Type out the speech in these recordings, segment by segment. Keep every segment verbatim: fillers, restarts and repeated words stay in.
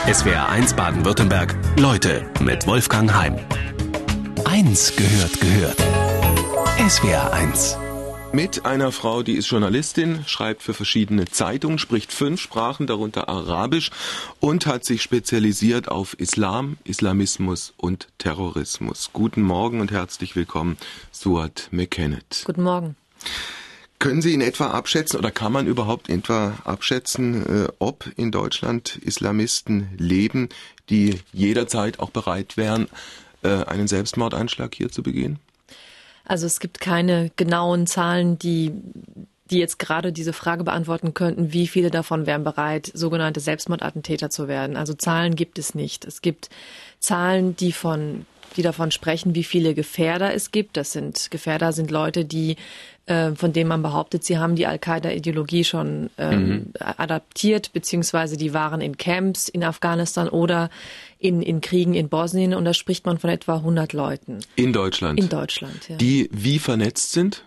S W R eins Baden-Württemberg. Leute mit Wolfgang Heim. Eins gehört gehört. S W R eins. Mit einer Frau, die ist Journalistin, schreibt für verschiedene Zeitungen, spricht fünf Sprachen, darunter Arabisch, und hat sich spezialisiert auf Islam, Islamismus und Terrorismus. Guten Morgen und herzlich willkommen, Suad Mekenet. Guten Morgen. Können Sie in etwa abschätzen, oder kann man überhaupt in etwa abschätzen, ob in Deutschland Islamisten leben, die jederzeit auch bereit wären, einen Selbstmordanschlag hier zu begehen? Also es gibt keine genauen Zahlen, die, die jetzt gerade diese Frage beantworten könnten, wie viele davon wären bereit, sogenannte Selbstmordattentäter zu werden. Also Zahlen gibt es nicht. Es gibt Zahlen, die von die davon sprechen, wie viele Gefährder es gibt. Das sind Gefährder sind Leute, die äh, von denen man behauptet, sie haben die Al-Qaida-Ideologie schon ähm, mhm. adaptiert, beziehungsweise die waren in Camps in Afghanistan oder in, in Kriegen in Bosnien, und da spricht man von etwa hundert Leuten. In Deutschland? In Deutschland, ja. Die wie vernetzt sind?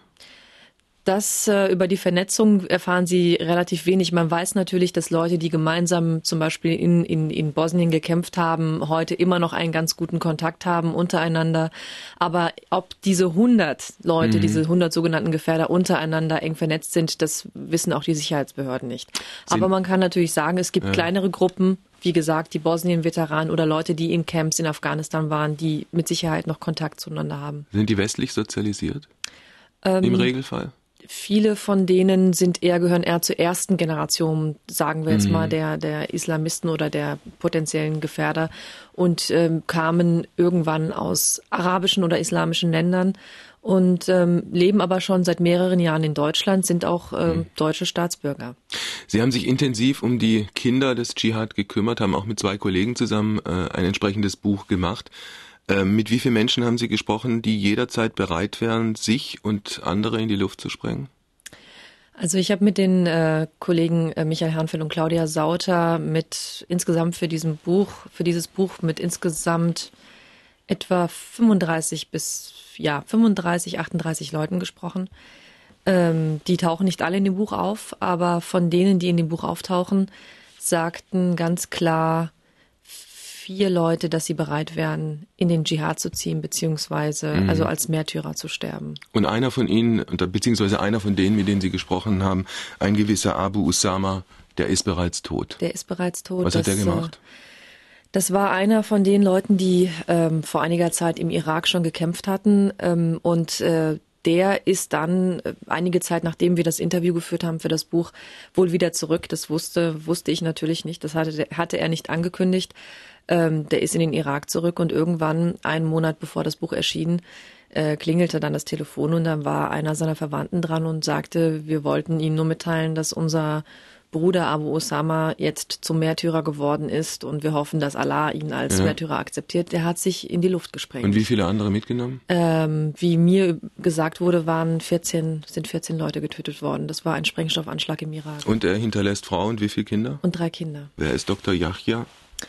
Das äh, über die Vernetzung erfahren Sie relativ wenig. Man weiß natürlich, dass Leute, die gemeinsam zum Beispiel in, in, in Bosnien gekämpft haben, heute immer noch einen ganz guten Kontakt haben untereinander. Aber ob diese hundert Leute, mhm. diese hundert sogenannten Gefährder untereinander eng vernetzt sind, das wissen auch die Sicherheitsbehörden nicht. Sind, Aber man kann natürlich sagen, es gibt ja. kleinere Gruppen, wie gesagt, die Bosnien-Veteranen oder Leute, die in Camps in Afghanistan waren, die mit Sicherheit noch Kontakt zueinander haben. Sind die westlich sozialisiert? Ähm, Im Regelfall? Viele von denen sind eher, gehören eher zur ersten Generation, sagen wir jetzt mhm. mal, der, der Islamisten oder der potenziellen Gefährder, und ähm, kamen irgendwann aus arabischen oder islamischen Ländern und ähm, leben aber schon seit mehreren Jahren in Deutschland, sind auch ähm, mhm. deutsche Staatsbürger. Sie haben sich intensiv um die Kinder des Dschihad gekümmert, haben auch mit zwei Kollegen zusammen äh, ein entsprechendes Buch gemacht. Mit wie vielen Menschen haben Sie gesprochen, die jederzeit bereit wären, sich und andere in die Luft zu sprengen? Also ich habe mit den äh, Kollegen äh, Michael Herrnfeld und Claudia Sauter mit insgesamt für diesen Buch, für dieses Buch mit insgesamt etwa fünfunddreißig bis ja fünfunddreißig, achtunddreißig Leuten gesprochen. Ähm, die tauchen nicht alle in dem Buch auf, aber von denen, die in dem Buch auftauchen, sagten ganz klar vier Leute, dass sie bereit wären, in den Dschihad zu ziehen, beziehungsweise mhm. also als Märtyrer zu sterben. Und einer von ihnen, beziehungsweise einer von denen, mit denen Sie gesprochen haben, ein gewisser Abu Usama, der ist bereits tot. Der ist bereits tot. Was hat der gemacht? Das war einer von den Leuten, die ähm, vor einiger Zeit im Irak schon gekämpft hatten, ähm, und äh, der ist dann äh, einige Zeit, nachdem wir das Interview geführt haben für das Buch, wohl wieder zurück. Das wusste wusste ich natürlich nicht. Das hatte, hatte er nicht angekündigt. Ähm, der ist in den Irak zurück, und irgendwann, einen Monat bevor das Buch erschien, äh, klingelte dann das Telefon, und dann war einer seiner Verwandten dran und sagte, wir wollten Ihnen nur mitteilen, dass unser Bruder Abu Usama jetzt zum Märtyrer geworden ist, und wir hoffen, dass Allah ihn als ja. Märtyrer akzeptiert. Der hat sich in die Luft gesprengt. Und wie viele andere mitgenommen? Ähm, wie mir gesagt wurde, waren vierzehn, sind vierzehn Leute getötet worden. Das war ein Sprengstoffanschlag im Irak. Und er hinterlässt Frau und wie viele Kinder? Und drei Kinder. Wer ist Doktor Yahya?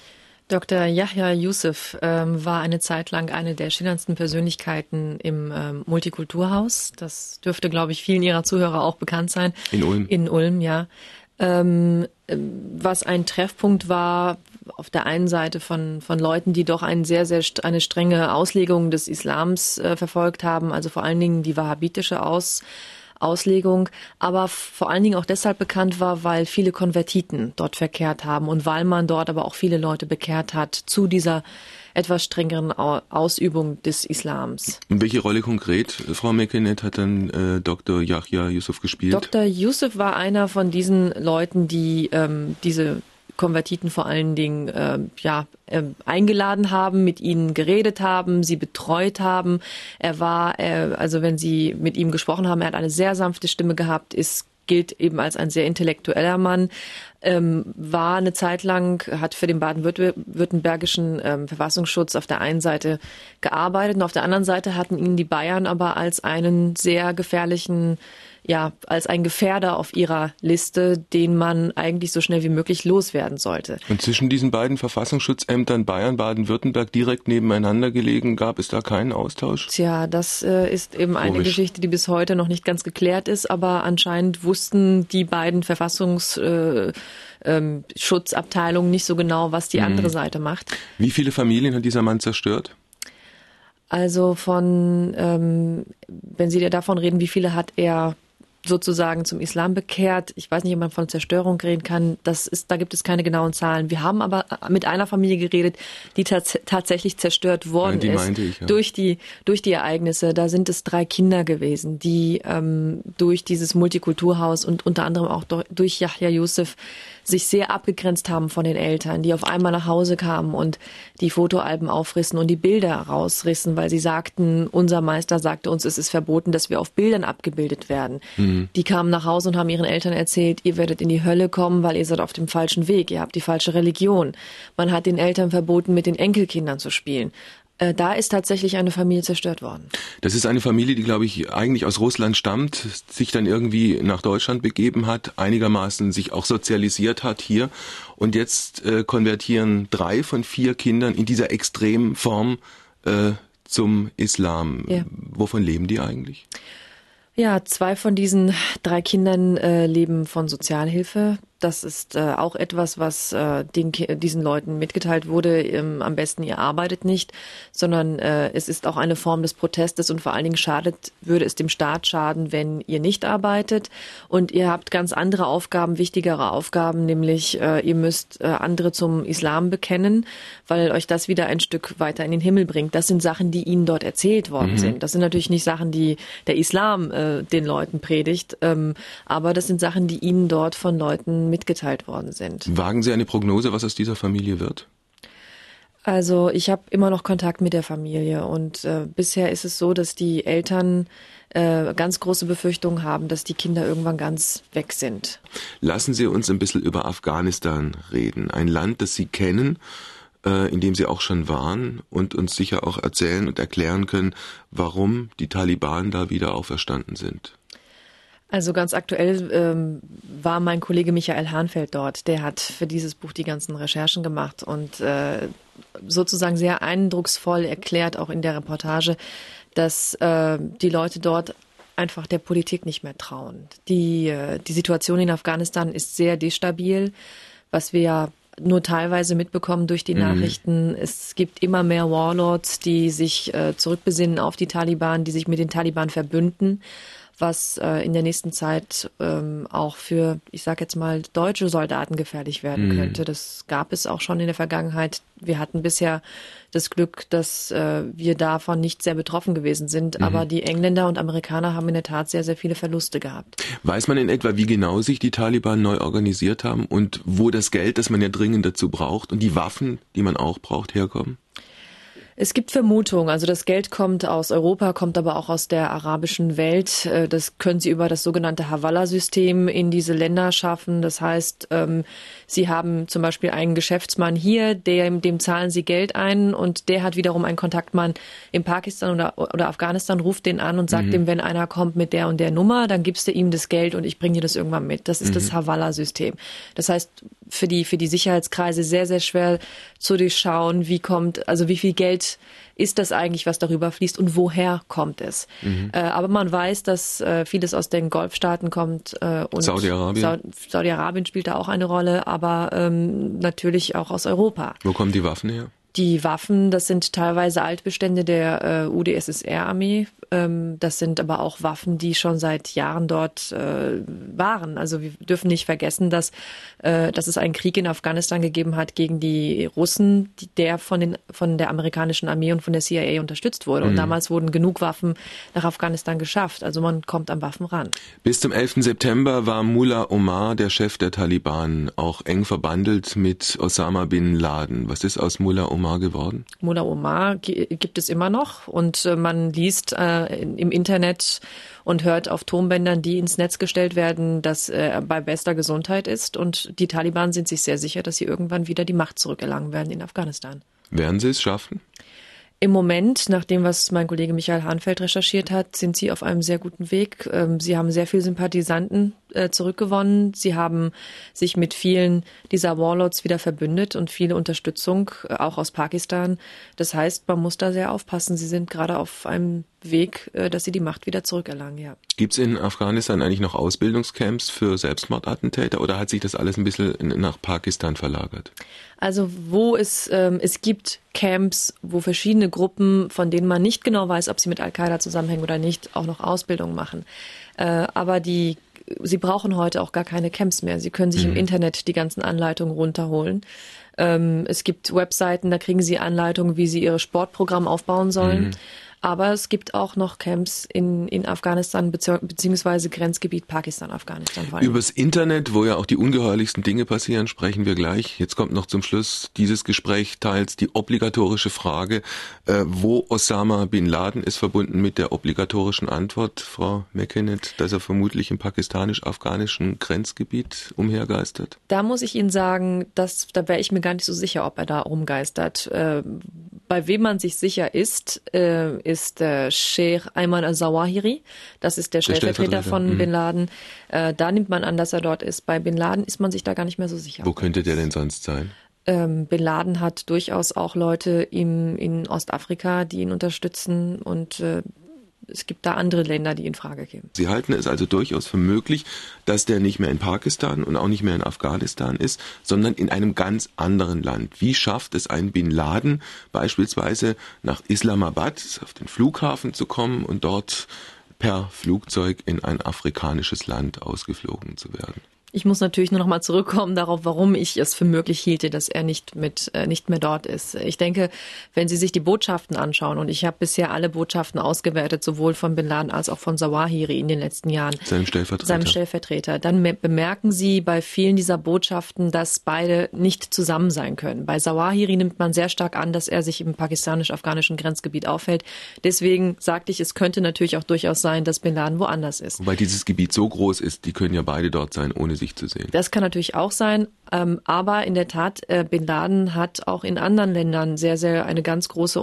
Doktor Yahya Yusuf ähm, war eine Zeit lang eine der schillerndsten Persönlichkeiten im ähm, Multikulturhaus. Das dürfte, glaube ich, vielen Ihrer Zuhörer auch bekannt sein. In Ulm? In Ulm, ja. Ähm, was ein Treffpunkt war, auf der einen Seite von von Leuten, die doch ein sehr, sehr eine strenge Auslegung des Islams äh, verfolgt haben, also vor allen Dingen die wahhabitische Aus Auslegung, aber vor allen Dingen auch deshalb bekannt war, weil viele Konvertiten dort verkehrt haben und weil man dort aber auch viele Leute bekehrt hat zu dieser etwas strengeren Ausübung des Islams. Und welche Rolle konkret, Frau Mekenet, hat dann äh, Doktor Yahya Yusuf gespielt? Doktor Yusuf war einer von diesen Leuten, die ähm, diese Konvertiten vor allen Dingen äh, ja äh, eingeladen haben, mit ihnen geredet haben, sie betreut haben. Er war, äh, also wenn sie mit ihm gesprochen haben, er hat eine sehr sanfte Stimme gehabt, ist gilt eben als ein sehr intellektueller Mann, ähm, war eine Zeit lang, hat für den baden-württembergischen ähm, Verfassungsschutz auf der einen Seite gearbeitet, und auf der anderen Seite hatten ihn die Bayern aber als einen sehr gefährlichen ja, als ein Gefährder auf ihrer Liste, den man eigentlich so schnell wie möglich loswerden sollte. Und zwischen diesen beiden Verfassungsschutzämtern Bayern, Baden-Württemberg direkt nebeneinander gelegen, gab es da keinen Austausch? Tja, das äh, ist eben Komisch. Eine Geschichte, die bis heute noch nicht ganz geklärt ist, aber anscheinend wussten die beiden Verfassungsschutzabteilungen äh, ähm, nicht so genau, was die hm. andere Seite macht. Wie viele Familien hat dieser Mann zerstört? Also von, ähm, wenn Sie davon reden, wie viele hat er sozusagen zum Islam bekehrt. Ich weiß nicht, ob man von Zerstörung reden kann. Das ist, da gibt es keine genauen Zahlen. Wir haben aber mit einer Familie geredet, die tats- tatsächlich zerstört worden ja, die ist meinte ich, ja. durch die durch die Ereignisse. Da sind es drei Kinder gewesen, die ähm, durch dieses Multikulturhaus und unter anderem auch durch Yahya Yusuf sich sehr abgegrenzt haben von den Eltern, die auf einmal nach Hause kamen und die Fotoalben aufrissen und die Bilder rausrissen, weil sie sagten, unser Meister sagte uns, es ist verboten, dass wir auf Bildern abgebildet werden. Mhm. Die kamen nach Hause und haben ihren Eltern erzählt, ihr werdet in die Hölle kommen, weil ihr seid auf dem falschen Weg, ihr habt die falsche Religion. Man hat den Eltern verboten, mit den Enkelkindern zu spielen. Da ist tatsächlich eine Familie zerstört worden. Das ist eine Familie, die, glaube ich, eigentlich aus Russland stammt, sich dann irgendwie nach Deutschland begeben hat, einigermaßen sich auch sozialisiert hat hier. Und jetzt äh, konvertieren drei von vier Kindern in dieser extremen Form äh, zum Islam. Ja. Wovon leben die eigentlich? Ja, zwei von diesen drei Kindern äh, leben von Sozialhilfe. Das ist äh, auch etwas, was äh, den, diesen Leuten mitgeteilt wurde. Ähm, am besten, ihr arbeitet nicht, sondern äh, es ist auch eine Form des Protestes und vor allen Dingen schadet, würde es dem Staat schaden, wenn ihr nicht arbeitet. Und ihr habt ganz andere Aufgaben, wichtigere Aufgaben, nämlich äh, ihr müsst äh, andere zum Islam bekennen, weil euch das wieder ein Stück weiter in den Himmel bringt. Das sind Sachen, die ihnen dort erzählt worden mhm. sind. Das sind natürlich nicht Sachen, die der Islam äh, den Leuten predigt, ähm, aber das sind Sachen, die ihnen dort von Leuten mitgeteilt worden sind. Wagen Sie eine Prognose, was aus dieser Familie wird? Also ich habe immer noch Kontakt mit der Familie und äh, bisher ist es so, dass die Eltern äh, ganz große Befürchtungen haben, dass die Kinder irgendwann ganz weg sind. Lassen Sie uns ein bisschen über Afghanistan reden. Ein Land, das Sie kennen, äh, in dem Sie auch schon waren und uns sicher auch erzählen und erklären können, warum die Taliban da wieder auferstanden sind. Also ganz aktuell ähm, war mein Kollege Michael Hahnfeld dort. Der hat für dieses Buch die ganzen Recherchen gemacht und äh, sozusagen sehr eindrucksvoll erklärt, auch in der Reportage, dass äh, die Leute dort einfach der Politik nicht mehr trauen. Die, äh, die Situation in Afghanistan ist sehr destabil, was wir ja nur teilweise mitbekommen durch die mhm. Nachrichten. Es gibt immer mehr Warlords, die sich äh, zurückbesinnen auf die Taliban, die sich mit den Taliban verbünden, was äh, in der nächsten Zeit ähm, auch für, ich sage jetzt mal, deutsche Soldaten gefährlich werden mhm. könnte. Das gab es auch schon in der Vergangenheit. Wir hatten bisher das Glück, dass äh, wir davon nicht sehr betroffen gewesen sind. Mhm. Aber die Engländer und Amerikaner haben in der Tat sehr, sehr viele Verluste gehabt. Weiß man in etwa, wie genau sich die Taliban neu organisiert haben und wo das Geld, das man ja dringend dazu braucht, und die Waffen, die man auch braucht, herkommen? Es gibt Vermutungen, also das Geld kommt aus Europa, kommt aber auch aus der arabischen Welt. Das können sie über das sogenannte Hawala-System in diese Länder schaffen. Das heißt, sie haben zum Beispiel einen Geschäftsmann hier, der, dem zahlen sie Geld ein und der hat wiederum einen Kontaktmann in Pakistan oder, oder Afghanistan, ruft den an und sagt mhm. dem, wenn einer kommt mit der und der Nummer, dann gibst du ihm das Geld und ich bringe dir das irgendwann mit. Das ist mhm. das Hawala-System. Das heißt, für die, für die Sicherheitskreise sehr, sehr schwer zu durchschauen, wie kommt, also wie viel Geld ist das eigentlich, was darüber fließt und woher kommt es. Mhm. Äh, aber man weiß, dass äh, vieles aus den Golfstaaten kommt. Äh, und Saudi-Arabien? Sa- Saudi-Arabien spielt da auch eine Rolle, aber ähm, natürlich auch aus Europa. Wo kommen die Waffen her? Die Waffen, das sind teilweise Altbestände der äh, U d S S R-Armee. Ähm, das sind aber auch Waffen, die schon seit Jahren dort äh, waren. Also wir dürfen nicht vergessen, dass, äh, dass es einen Krieg in Afghanistan gegeben hat gegen die Russen, die, der von, den, von der amerikanischen Armee und von der C I A unterstützt wurde. Mhm. Und damals wurden genug Waffen nach Afghanistan geschafft. Also man kommt an Waffen ran. Bis zum elften September war Mullah Omar, der Chef der Taliban, auch eng verbandelt mit Osama bin Laden. Was ist aus Mullah Omar geworden? Mullah Omar gibt es immer noch und äh, man liest äh, im Internet und hört auf Tonbändern, die ins Netz gestellt werden, dass er bei bester Gesundheit ist und die Taliban sind sich sehr sicher, dass sie irgendwann wieder die Macht zurückerlangen werden in Afghanistan. Werden sie es schaffen? Im Moment, nach dem, was mein Kollege Michael Hahnfeld recherchiert hat, sind sie auf einem sehr guten Weg. Sie haben sehr viele Sympathisanten zurückgewonnen. Sie haben sich mit vielen dieser Warlords wieder verbündet und viele Unterstützung, auch aus Pakistan. Das heißt, man muss da sehr aufpassen. Sie sind gerade auf einem Weg, dass sie die Macht wieder zurückerlangen, ja. Gibt es in Afghanistan eigentlich noch Ausbildungscamps für Selbstmordattentäter oder hat sich das alles ein bisschen nach Pakistan verlagert? Also wo es, ähm, es gibt Camps, wo verschiedene Gruppen, von denen man nicht genau weiß, ob sie mit Al-Qaida zusammenhängen oder nicht, auch noch Ausbildung machen. Äh, aber die, sie brauchen heute auch gar keine Camps mehr. Sie können sich mhm. im Internet die ganzen Anleitungen runterholen. Ähm, es gibt Webseiten, da kriegen sie Anleitungen, wie sie ihr Sportprogramm aufbauen sollen. Mhm. Aber es gibt auch noch Camps in, in Afghanistan beziehungsweise Grenzgebiet Pakistan-Afghanistan. Übers Internet, wo ja auch die ungeheuerlichsten Dinge passieren, sprechen wir gleich. Jetzt kommt noch zum Schluss dieses Gespräch teils die obligatorische Frage, äh, wo Osama Bin Laden ist, verbunden mit der obligatorischen Antwort, Frau McKennett, dass er vermutlich im pakistanisch-afghanischen Grenzgebiet umhergeistert. Da muss ich Ihnen sagen, dass, da wäre ich mir gar nicht so sicher, ob er da rumgeistert. Äh, bei wem man sich sicher ist, äh, ist äh, Sheikh Ayman al-Zawahiri. Das ist der, der Stellvertreter, Stellvertreter von mhm. Bin Laden. Äh, da nimmt man an, dass er dort ist. Bei Bin Laden ist man sich da gar nicht mehr so sicher. Wo könnte der denn sonst sein? Ähm, Bin Laden hat durchaus auch Leute im, in Ostafrika, die ihn unterstützen und äh, es gibt da andere Länder, die in Frage kämen. Sie halten es also durchaus für möglich, dass der nicht mehr in Pakistan und auch nicht mehr in Afghanistan ist, sondern in einem ganz anderen Land. Wie schafft es ein Bin Laden beispielsweise nach Islamabad auf den Flughafen zu kommen und dort per Flugzeug in ein afrikanisches Land ausgeflogen zu werden? Ich muss natürlich nur noch mal zurückkommen darauf, warum ich es für möglich hielte, dass er nicht mit äh, nicht mehr dort ist. Ich denke, wenn Sie sich die Botschaften anschauen, und ich habe bisher alle Botschaften ausgewertet, sowohl von Bin Laden als auch von Zawahiri in den letzten Jahren, seinem Stellvertreter, seinem Stellvertreter, dann bemerken Sie bei vielen dieser Botschaften, dass beide nicht zusammen sein können. Bei Zawahiri nimmt man sehr stark an, dass er sich im pakistanisch-afghanischen Grenzgebiet aufhält. Deswegen sagte ich, es könnte natürlich auch durchaus sein, dass Bin Laden woanders ist. Wobei dieses Gebiet so groß ist, die können ja beide dort sein, ohne sich zu sehen. Das kann natürlich auch sein, ähm, aber in der Tat, äh, Bin Laden hat auch in anderen Ländern sehr, sehr eine ganz große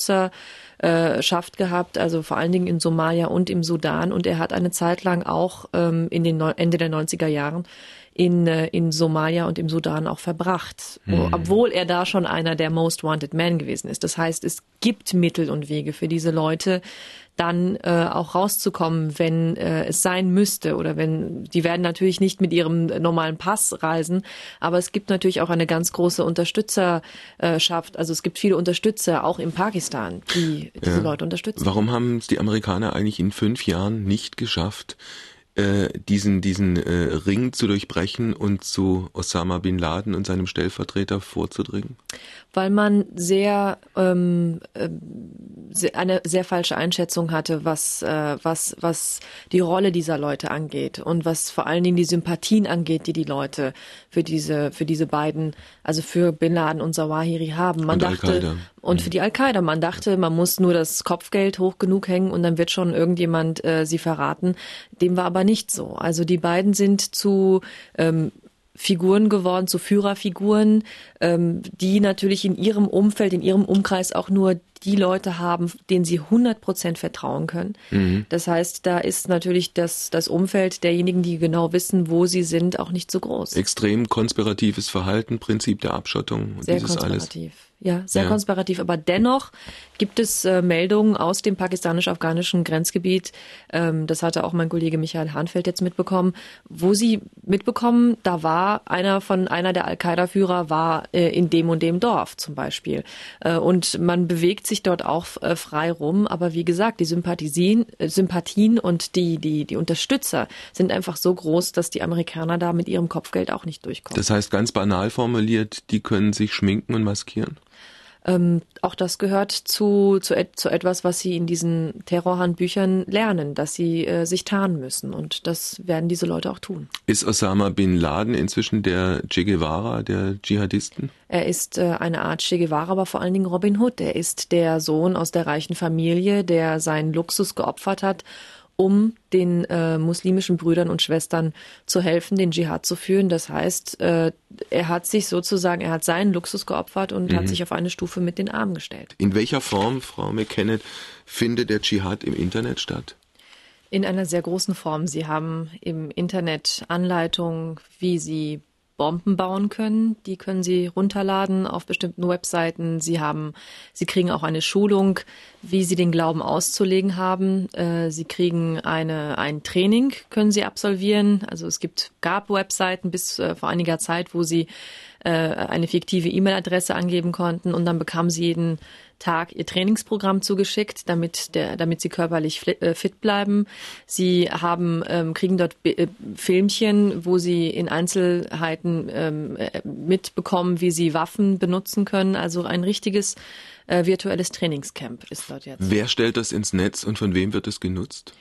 Unterstützerschaft gehabt, also vor allen Dingen in Somalia und im Sudan, und er hat eine Zeit lang auch ähm, in den Neu- Ende der neunziger Jahren in, äh, in Somalia und im Sudan auch verbracht, hm. obwohl er da schon einer der Most Wanted Men gewesen ist. Das heißt, es gibt Mittel und Wege für diese Leute, dann äh, auch rauszukommen, wenn äh, es sein müsste, oder wenn, die werden natürlich nicht mit ihrem normalen Pass reisen, aber es gibt natürlich auch eine ganz große Unterstützerschaft, also es gibt viele Unterstützer, auch in Pakistan, die diese ja. Leute unterstützen. Warum haben es die Amerikaner eigentlich in fünf Jahren nicht geschafft, diesen diesen äh, Ring zu durchbrechen und zu Osama Bin Laden und seinem Stellvertreter vorzudringen? Weil man sehr ähm, eine sehr falsche Einschätzung hatte, was äh, was was die Rolle dieser Leute angeht und was vor allen Dingen die Sympathien angeht, die die Leute für diese für diese beiden, also für Bin Laden und Zawahiri haben. Man und dachte Al-Qaida. Und für die Al-Qaida. Man dachte, man muss nur das Kopfgeld hoch genug hängen und dann wird schon irgendjemand äh, sie verraten. Dem war aber nicht so. Also die beiden sind zu ähm, Figuren geworden, zu Führerfiguren, ähm, die natürlich in ihrem Umfeld, in ihrem Umkreis auch nur die Leute haben, denen sie hundert Prozent vertrauen können. Mhm. Das heißt, da ist natürlich das, das Umfeld derjenigen, die genau wissen, wo sie sind, auch nicht so groß. Extrem konspiratives Verhalten, Prinzip der Abschottung und Sehr dieses konspirativ. alles. Ja, sehr ja. konspirativ. Aber dennoch gibt es äh, Meldungen aus dem pakistanisch-afghanischen Grenzgebiet, ähm, das hatte auch mein Kollege Michael Hahnfeld jetzt mitbekommen, wo sie mitbekommen, da war einer von einer der Al-Qaida-Führer war äh, in dem und dem Dorf zum Beispiel. Äh, und man bewegt sich dort auch äh, frei rum. Aber wie gesagt, die Sympathien, äh, Sympathien und die, die, die Unterstützer sind einfach so groß, dass die Amerikaner da mit ihrem Kopfgeld auch nicht durchkommen. Das heißt, ganz banal formuliert, die können sich schminken und maskieren? Ähm, auch das gehört zu, zu, zu etwas, was sie in diesen Terrorhandbüchern lernen, dass sie äh, sich tarnen müssen. Und das werden diese Leute auch tun. Ist Osama Bin Laden inzwischen der Che Guevara der Dschihadisten? Er ist äh, eine Art Che Guevara, aber vor allen Dingen Robin Hood. Er ist der Sohn aus der reichen Familie, der seinen Luxus geopfert hat, um den äh, muslimischen Brüdern und Schwestern zu helfen, den Dschihad zu führen. Das heißt, äh, er hat sich sozusagen, er hat seinen Luxus geopfert und mhm. hat sich auf eine Stufe mit den Armen gestellt. In welcher Form, Frau McKennett, findet der Dschihad im Internet statt? In einer sehr großen Form. Sie haben im Internet Anleitungen, wie Sie Bomben bauen können. Die können Sie runterladen auf bestimmten Webseiten. Sie haben, Sie kriegen auch eine Schulung, wie Sie den Glauben auszulegen haben. Sie kriegen eine, ein Training, können Sie absolvieren. Also es gibt, gab Webseiten bis vor einiger Zeit, wo Sie eine fiktive E-Mail-Adresse angeben konnten und dann bekamen Sie jeden Tag ihr Trainingsprogramm zugeschickt, damit der, damit sie körperlich fit bleiben. Sie haben, ähm, kriegen dort äh, Filmchen, wo sie in Einzelheiten ähm, mitbekommen, wie sie Waffen benutzen können. Also ein richtiges äh, virtuelles Trainingscamp ist dort jetzt. Wer stellt das ins Netz und von wem wird es genutzt?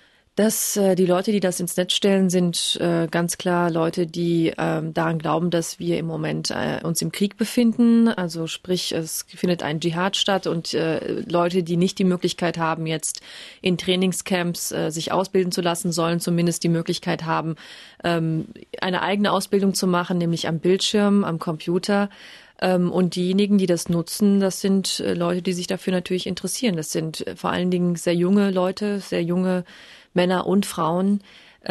Das, äh, die Leute, die das ins Netz stellen, sind äh, ganz klar Leute, die äh, daran glauben, dass wir im Moment äh, uns im Krieg befinden. Also sprich, es findet ein Dschihad statt und äh, Leute, die nicht die Möglichkeit haben, jetzt in Trainingscamps äh, sich ausbilden zu lassen, sollen zumindest die Möglichkeit haben, ähm, eine eigene Ausbildung zu machen, nämlich am Bildschirm, am Computer. Und diejenigen, die das nutzen, das sind Leute, die sich dafür natürlich interessieren. Das sind vor allen Dingen sehr junge Leute, sehr junge Männer und Frauen.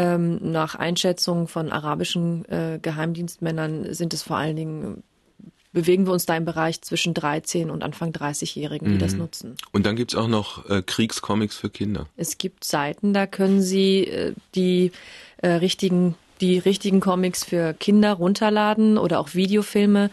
Nach Einschätzung von arabischen Geheimdienstmännern sind es vor allen Dingen, bewegen wir uns da im Bereich zwischen dreizehn und Anfang dreißig-Jährigen, die mhm. das nutzen. Und dann gibt's auch noch äh, Kriegscomics für Kinder. Es gibt Seiten, da können Sie äh, die äh, richtigen die richtigen Comics für Kinder runterladen oder auch Videofilme,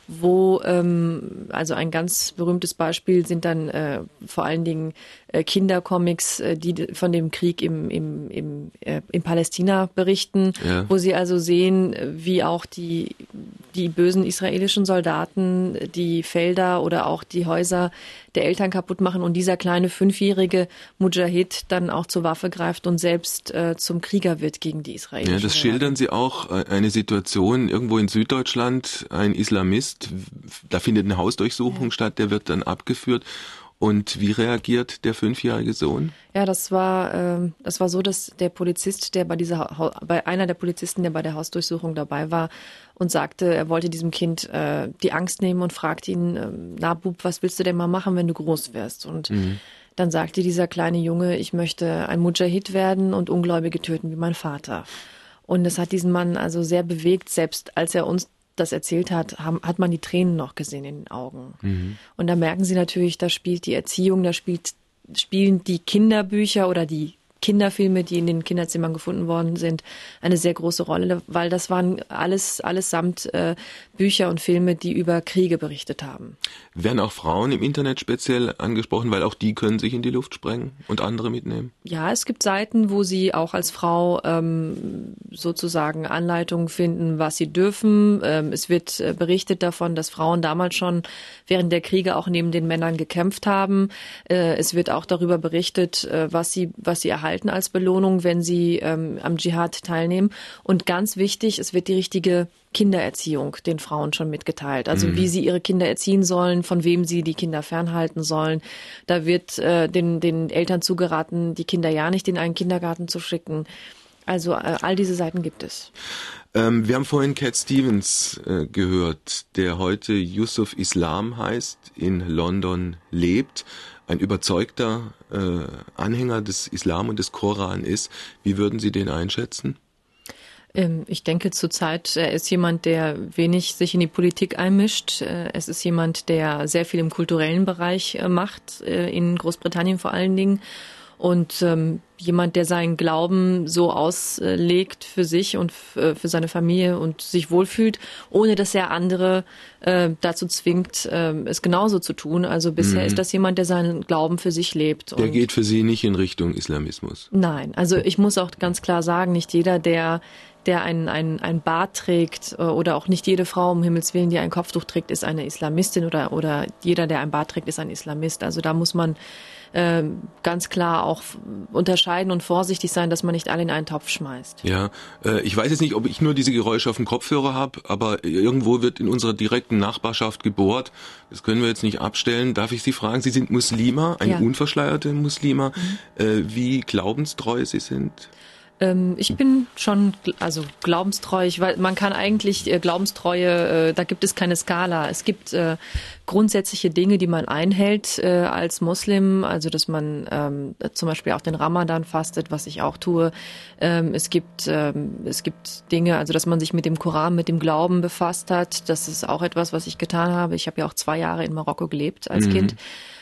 wo ähm, also ein ganz berühmtes Beispiel sind dann äh, vor allen Dingen äh, Kindercomics, äh, die von dem Krieg im im im äh, in Palästina berichten, ja. Wo sie also sehen, wie auch die die bösen israelischen Soldaten die Felder oder auch die Häuser der Eltern kaputt machen und dieser kleine fünfjährige Mujahid dann auch zur Waffe greift und selbst äh, zum Krieger wird gegen die israelischen. Ja, das schildern Sie auch, eine Situation irgendwo in Süddeutschland, ein Islamist, da findet eine Hausdurchsuchung ja. statt, der wird dann abgeführt. Und wie reagiert der fünfjährige Sohn? Ja, das war äh, das war so, dass der Polizist, der bei dieser bei einer der Polizisten, der bei der Hausdurchsuchung dabei war und sagte, er wollte diesem Kind äh, die Angst nehmen und fragt ihn, äh, na Bub, was willst du denn mal machen, wenn du groß wirst? Und mhm. dann sagte dieser kleine Junge, ich möchte ein Mujahid werden und Ungläubige töten wie mein Vater. Und das hat diesen Mann also sehr bewegt, selbst als er uns das erzählt hat, haben, hat man die Tränen noch gesehen in den Augen. Mhm. Und da merken Sie natürlich, da spielt die Erziehung, da spielt, spielen die Kinderbücher oder die Kinderfilme, die in den Kinderzimmern gefunden worden sind, eine sehr große Rolle, weil das waren alles allesamt äh, Bücher und Filme, die über Kriege berichtet haben. Werden auch Frauen im Internet speziell angesprochen, weil auch die können sich in die Luft sprengen und andere mitnehmen? Ja, es gibt Seiten, wo Sie auch als Frau ähm, sozusagen Anleitungen finden, was Sie dürfen. Ähm, es wird äh, berichtet davon, dass Frauen damals schon während der Kriege auch neben den Männern gekämpft haben. Äh, es wird auch darüber berichtet, äh, was sie was sie erhalten als Belohnung, wenn sie ähm, am Dschihad teilnehmen. Und ganz wichtig, es wird die richtige Kindererziehung den Frauen schon mitgeteilt. Also mhm. wie sie ihre Kinder erziehen sollen, von wem sie die Kinder fernhalten sollen. Da wird äh, den, den Eltern zugeraten, die Kinder ja nicht in einen Kindergarten zu schicken. Also äh, all diese Seiten gibt es. Ähm, wir haben vorhin Cat Stevens äh, gehört, der heute Yusuf Islam heißt, in London lebt, ein überzeugter äh, Anhänger des Islam und des Koran ist. Wie würden Sie den einschätzen? Ähm, ich denke zurzeit, er ist jemand, der wenig sich in die Politik einmischt. Äh, es ist jemand, der sehr viel im kulturellen Bereich äh, macht, äh, in Großbritannien vor allen Dingen. Und ähm, jemand, der seinen Glauben so auslegt für sich und f- für seine Familie und sich wohlfühlt, ohne dass er andere äh, dazu zwingt, äh, es genauso zu tun. Also bisher mhm. ist das jemand, der seinen Glauben für sich lebt. Der und geht für Sie nicht in Richtung Islamismus? Nein, also ich muss auch ganz klar sagen, nicht jeder, der der ein, ein, ein Bart trägt oder auch nicht jede Frau, um Himmels Willen, die ein Kopftuch trägt, ist eine Islamistin oder, oder jeder, der ein Bart trägt, ist ein Islamist. Also da muss man äh, ganz klar auch unterscheiden. unterscheiden und vorsichtig sein, dass man nicht alle in einen Topf schmeißt. Ja, äh, ich weiß jetzt nicht, ob ich nur diese Geräusche auf dem Kopfhörer habe, aber irgendwo wird in unserer direkten Nachbarschaft gebohrt. Das können wir jetzt nicht abstellen. Darf ich Sie fragen, Sie sind Muslima, eine ja. unverschleierte Muslima. Mhm. Äh, wie glaubenstreu Sie sind? Ich bin schon also glaubenstreu, weil man kann eigentlich äh, Glaubenstreue, äh, da gibt es keine Skala. Es gibt äh, grundsätzliche Dinge, die man einhält äh, als Muslim, also dass man ähm, zum Beispiel auch den Ramadan fastet, was ich auch tue. Ähm, es gibt ähm, es gibt Dinge, also dass man sich mit dem Koran, mit dem Glauben befasst hat. Das ist auch etwas, was ich getan habe. Ich habe ja auch zwei Jahre in Marokko gelebt als mhm. Kind.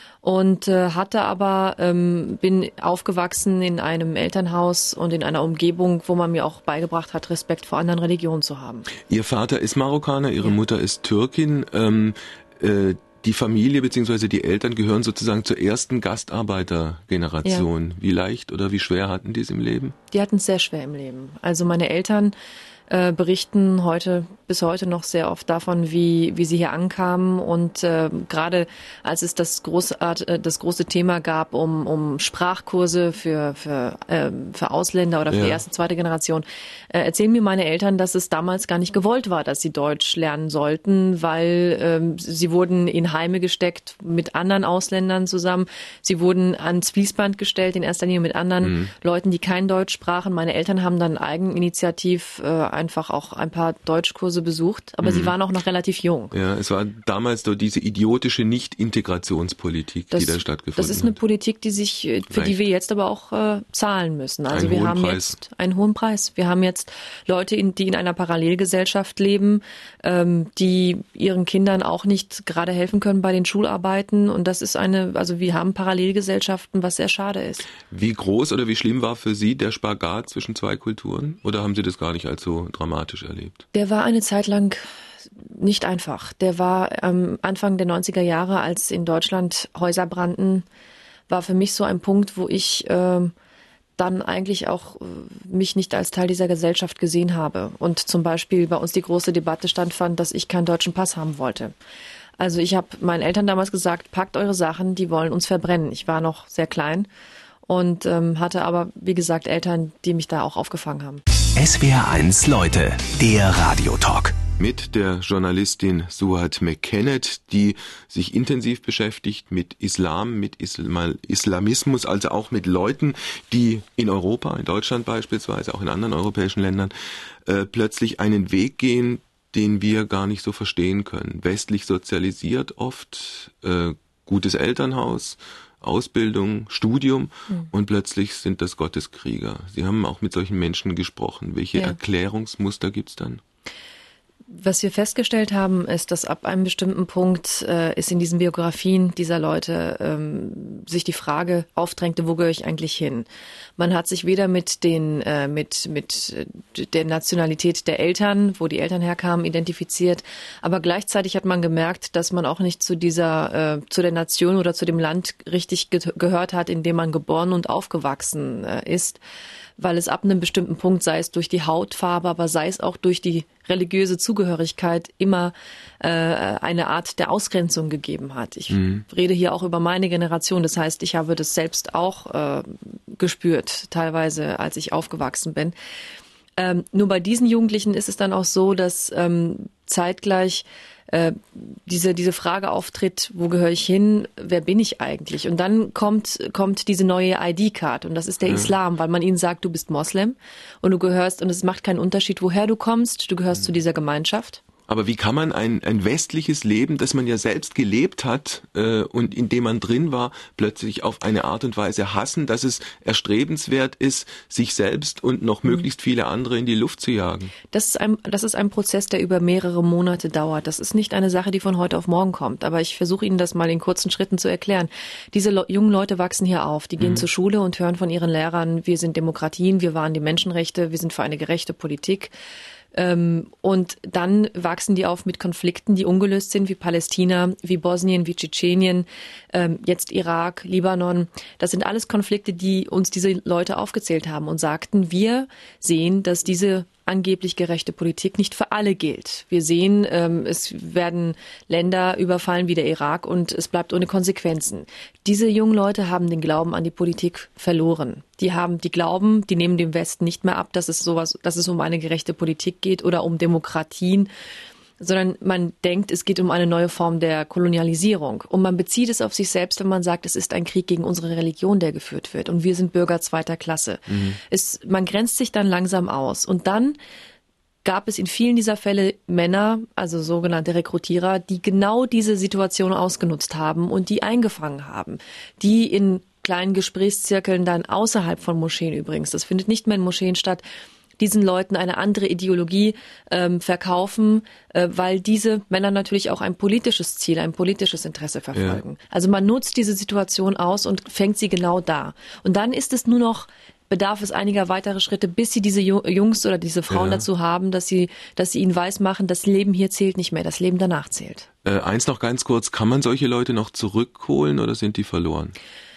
Und äh, hatte aber, ähm, bin aufgewachsen in einem Elternhaus und in einer Umgebung, wo man mir auch beigebracht hat, Respekt vor anderen Religionen zu haben. Ihr Vater ist Marokkaner, Ihre ja. Mutter ist Türkin. Ähm, äh, die Familie bzw. die Eltern gehören sozusagen zur ersten Gastarbeitergeneration. Ja. Wie leicht oder wie schwer hatten die es im Leben? Die hatten es sehr schwer im Leben. Also meine Eltern äh, berichten heute bis heute noch sehr oft davon, wie wie sie hier ankamen und äh, gerade als es das große äh, das große Thema gab um um Sprachkurse für für äh, für Ausländer oder für ja. erste, zweite Generation, äh, erzählen mir meine Eltern, dass es damals gar nicht gewollt war, dass sie Deutsch lernen sollten, weil äh, sie wurden in Heime gesteckt mit anderen Ausländern zusammen. Sie wurden ans Fließband gestellt, in erster Linie mit anderen mhm. Leuten, die kein Deutsch sprachen. Meine Eltern haben dann eigeninitiativ äh, einfach auch ein paar Deutschkurse besucht, aber mhm. sie waren auch noch relativ jung. Ja, es war damals so diese idiotische Nicht-Integrationspolitik, das, die da stattgefunden hat. Das ist eine Politik, die sich, für Recht. die wir jetzt aber auch äh, zahlen müssen. Also einen wir hohen haben Preis. jetzt einen hohen Preis. Wir haben jetzt Leute, in, die in einer Parallelgesellschaft leben, ähm, die ihren Kindern auch nicht gerade helfen können bei den Schularbeiten. Und das ist eine, also wir haben Parallelgesellschaften, was sehr schade ist. Wie groß oder wie schlimm war für Sie der Spagat zwischen zwei Kulturen? Oder haben Sie das gar nicht als so dramatisch erlebt? Der war eine Zeit lang nicht einfach. Der war am Anfang der neunziger Jahre, als in Deutschland Häuser brannten, war für mich so ein Punkt, wo ich äh, dann eigentlich auch äh, mich nicht als Teil dieser Gesellschaft gesehen habe. Und zum Beispiel bei uns die große Debatte stattfand, dass ich keinen deutschen Pass haben wollte. Also ich habe meinen Eltern damals gesagt, packt eure Sachen, die wollen uns verbrennen. Ich war noch sehr klein und ähm, hatte aber, wie gesagt, Eltern, die mich da auch aufgefangen haben. S W R eins Leute, der Radiotalk. Mit der Journalistin Suad McKennett, die sich intensiv beschäftigt mit Islam, mit Islam, Islamismus, also auch mit Leuten, die in Europa, in Deutschland beispielsweise, auch in anderen europäischen Ländern, äh, plötzlich einen Weg gehen, den wir gar nicht so verstehen können. Westlich sozialisiert oft, äh, gutes Elternhaus, Ausbildung, Studium mhm. und plötzlich sind das Gotteskrieger. Sie haben auch mit solchen Menschen gesprochen. Welche ja. Erklärungsmuster gibt's dann? Was wir festgestellt haben, ist, dass ab einem bestimmten Punkt äh, ist in diesen Biografien dieser Leute ähm, sich die Frage aufdrängte, wo gehöre ich eigentlich hin? Man hat sich weder mit den äh, mit mit der Nationalität der Eltern, wo die Eltern herkamen, identifiziert, aber gleichzeitig hat man gemerkt, dass man auch nicht zu dieser äh, zu der Nation oder zu dem Land richtig ge- gehört hat, in dem man geboren und aufgewachsen äh, ist. Weil es ab einem bestimmten Punkt, sei es durch die Hautfarbe, aber sei es auch durch die religiöse Zugehörigkeit, immer äh, eine Art der Ausgrenzung gegeben hat. Ich mhm. rede hier auch über meine Generation. Das heißt, ich habe das selbst auch äh, gespürt, teilweise, als ich aufgewachsen bin. Ähm, nur bei diesen Jugendlichen ist es dann auch so, dass ähm, zeitgleich äh, diese diese Frage auftritt, wo gehöre ich hin, wer bin ich eigentlich? Und dann kommt kommt diese neue I D-Card und das ist der ja. Islam, weil man ihnen sagt, du bist Moslem und du gehörst, und es macht keinen Unterschied, woher du kommst, du gehörst mhm. zu dieser Gemeinschaft. Aber wie kann man ein, ein westliches Leben, das man ja selbst gelebt hat äh, und in dem man drin war, plötzlich auf eine Art und Weise hassen, dass es erstrebenswert ist, sich selbst und noch möglichst viele andere in die Luft zu jagen? Das ist ein, das ist ein Prozess, der über mehrere Monate dauert. Das ist nicht eine Sache, die von heute auf morgen kommt. Aber ich versuche Ihnen das mal in kurzen Schritten zu erklären. Diese Le- jungen Leute wachsen hier auf. Die gehen mhm. zur Schule und hören von ihren Lehrern, wir sind Demokratien, wir wahren die Menschenrechte, wir sind für eine gerechte Politik. Und dann wachsen die auf mit Konflikten, die ungelöst sind, wie Palästina, wie Bosnien, wie Tschetschenien, jetzt Irak, Libanon. Das sind alles Konflikte, die uns diese Leute aufgezählt haben und sagten, wir sehen, dass diese angeblich gerechte Politik nicht für alle gilt. Wir sehen, ähm, es werden Länder überfallen wie der Irak und es bleibt ohne Konsequenzen. Diese jungen Leute haben den Glauben an die Politik verloren. Die haben, die glauben, die nehmen dem Westen nicht mehr ab, dass es sowas, dass es um eine gerechte Politik geht oder um Demokratien, sondern man denkt, es geht um eine neue Form der Kolonialisierung. Und man bezieht es auf sich selbst, wenn man sagt, es ist ein Krieg gegen unsere Religion, der geführt wird. Und wir sind Bürger zweiter Klasse. Mhm. Es, man grenzt sich dann langsam aus. Und dann gab es in vielen dieser Fälle Männer, also sogenannte Rekrutierer, die genau diese Situation ausgenutzt haben und die eingefangen haben, die in kleinen Gesprächszirkeln dann außerhalb von Moscheen übrigens, das findet nicht mehr in Moscheen statt, diesen Leuten eine andere Ideologie ähm, verkaufen, äh, weil diese Männer natürlich auch ein politisches Ziel, ein politisches Interesse verfolgen. Ja. Also man nutzt diese Situation aus und fängt sie genau da. Und dann ist es nur noch, bedarf es einiger weiterer Schritte, bis sie diese Jungs oder diese Frauen ja. dazu haben, dass sie, dass sie ihnen weismachen, das Leben hier zählt nicht mehr, das Leben danach zählt. Äh, eins noch ganz kurz, kann man solche Leute noch zurückholen oder sind die verloren?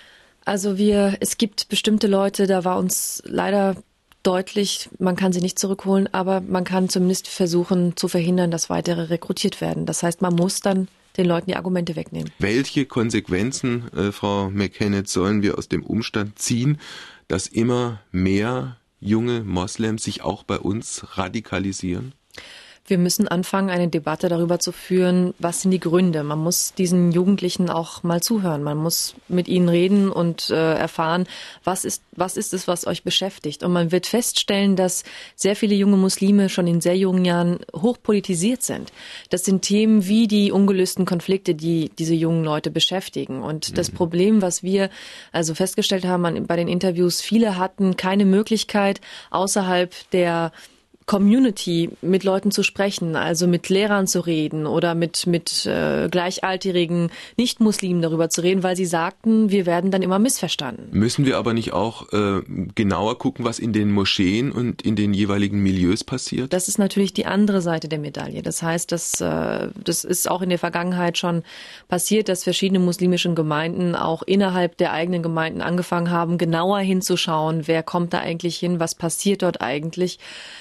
Also wir, es gibt bestimmte Leute, da war uns leider deutlich, man kann sie nicht zurückholen, aber man kann zumindest versuchen zu verhindern, dass weitere rekrutiert werden. Das heißt, man muss dann den Leuten die Argumente wegnehmen. Welche Konsequenzen, äh, Frau McKennett, sollen wir aus dem Umstand ziehen, dass immer mehr junge Moslems sich auch bei uns radikalisieren? Wir müssen anfangen, eine Debatte darüber zu führen, was sind die Gründe. Man muss diesen Jugendlichen auch mal zuhören. Man muss mit ihnen reden und äh, erfahren, was ist, was ist es, was euch beschäftigt. Und man wird feststellen, dass sehr viele junge Muslime schon in sehr jungen Jahren hochpolitisiert sind. Das sind Themen wie die ungelösten Konflikte, die diese jungen Leute beschäftigen. Und mhm. das Problem, was wir also festgestellt haben bei den Interviews, viele hatten keine Möglichkeit, außerhalb der Community mit Leuten zu sprechen, also mit Lehrern zu reden oder mit mit äh, gleichaltrigen Nicht-Muslimen darüber zu reden, weil sie sagten, wir werden dann immer missverstanden. Müssen wir aber nicht auch äh, genauer gucken, was in den Moscheen und in den jeweiligen Milieus passiert? Das ist natürlich die andere Seite der Medaille. Das heißt, dass, äh, das ist auch in der Vergangenheit schon passiert, dass verschiedene muslimische Gemeinden auch innerhalb der eigenen Gemeinden angefangen haben, genauer hinzuschauen, wer kommt da eigentlich hin, was passiert dort eigentlich.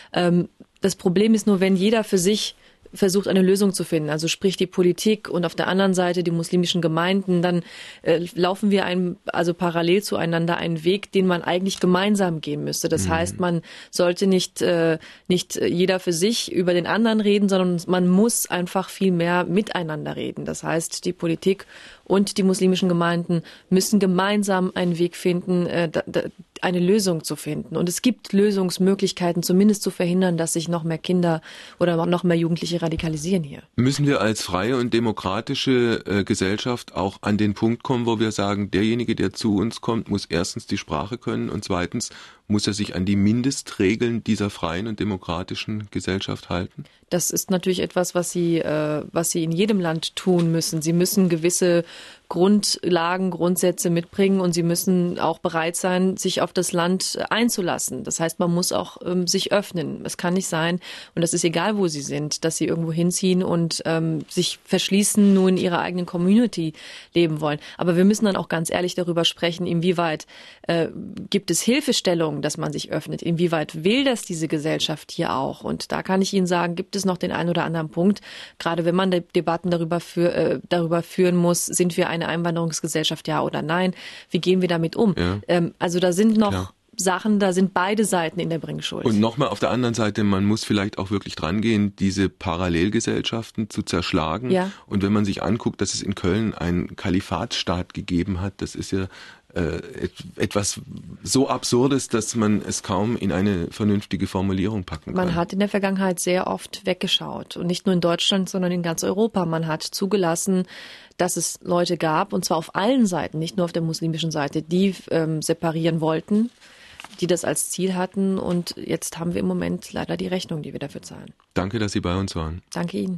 Das Problem ist nur, wenn jeder für sich versucht, eine Lösung zu finden, also sprich die Politik und auf der anderen Seite die muslimischen Gemeinden, dann äh, laufen wir ein, also parallel zueinander einen Weg, den man eigentlich gemeinsam gehen müsste. Das mhm. heißt, man sollte nicht, äh, nicht jeder für sich über den anderen reden, sondern man muss einfach viel mehr miteinander reden. Das heißt, die Politik und die muslimischen Gemeinden müssen gemeinsam einen Weg finden, äh, da, da, eine Lösung zu finden. Und es gibt Lösungsmöglichkeiten, zumindest zu verhindern, dass sich noch mehr Kinder oder noch mehr Jugendliche radikalisieren hier. Müssen wir als freie und demokratische äh, Gesellschaft auch an den Punkt kommen, wo wir sagen, derjenige, der zu uns kommt, muss erstens die Sprache können und zweitens muss er sich an die Mindestregeln dieser freien und demokratischen Gesellschaft halten? Das ist natürlich etwas, was Sie, äh, was Sie in jedem Land tun müssen. Sie müssen gewisse Grundlagen, Grundsätze mitbringen und Sie müssen auch bereit sein, sich auf das Land einzulassen. Das heißt, man muss auch ähm, sich öffnen. Es kann nicht sein, und das ist egal, wo Sie sind, dass Sie irgendwo hinziehen und ähm, sich verschließen, nur in Ihrer eigenen Community leben wollen. Aber wir müssen dann auch ganz ehrlich darüber sprechen, inwieweit äh, gibt es Hilfestellungen, dass man sich öffnet. Inwieweit will das diese Gesellschaft hier auch? Und da kann ich Ihnen sagen, gibt es noch den einen oder anderen Punkt. Gerade wenn man De- Debatten darüber, für, äh, darüber führen muss, sind wir eine Einwanderungsgesellschaft, ja oder nein? Wie gehen wir damit um? Ja. Ähm, also da sind noch Klar. Sachen, da sind beide Seiten in der Bringschuld. Und nochmal auf der anderen Seite, man muss vielleicht auch wirklich dran gehen, diese Parallelgesellschaften zu zerschlagen. Ja. Und wenn man sich anguckt, dass es in Köln einen Kalifatsstaat gegeben hat, das ist ja äh, etwas so Absurdes, dass man es kaum in eine vernünftige Formulierung packen kann. Man hat in der Vergangenheit sehr oft weggeschaut. Und nicht nur in Deutschland, sondern in ganz Europa. Man hat zugelassen, dass es Leute gab, und zwar auf allen Seiten, nicht nur auf der muslimischen Seite, die ähm, separieren wollten, die das als Ziel hatten. Und jetzt haben wir im Moment leider die Rechnung, die wir dafür zahlen. Danke, dass Sie bei uns waren. Danke Ihnen.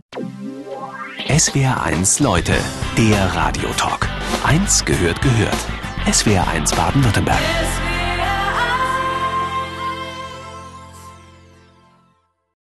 S W R eins Leute, der Radiotalk. Eins gehört gehört. S W R eins Baden-Württemberg.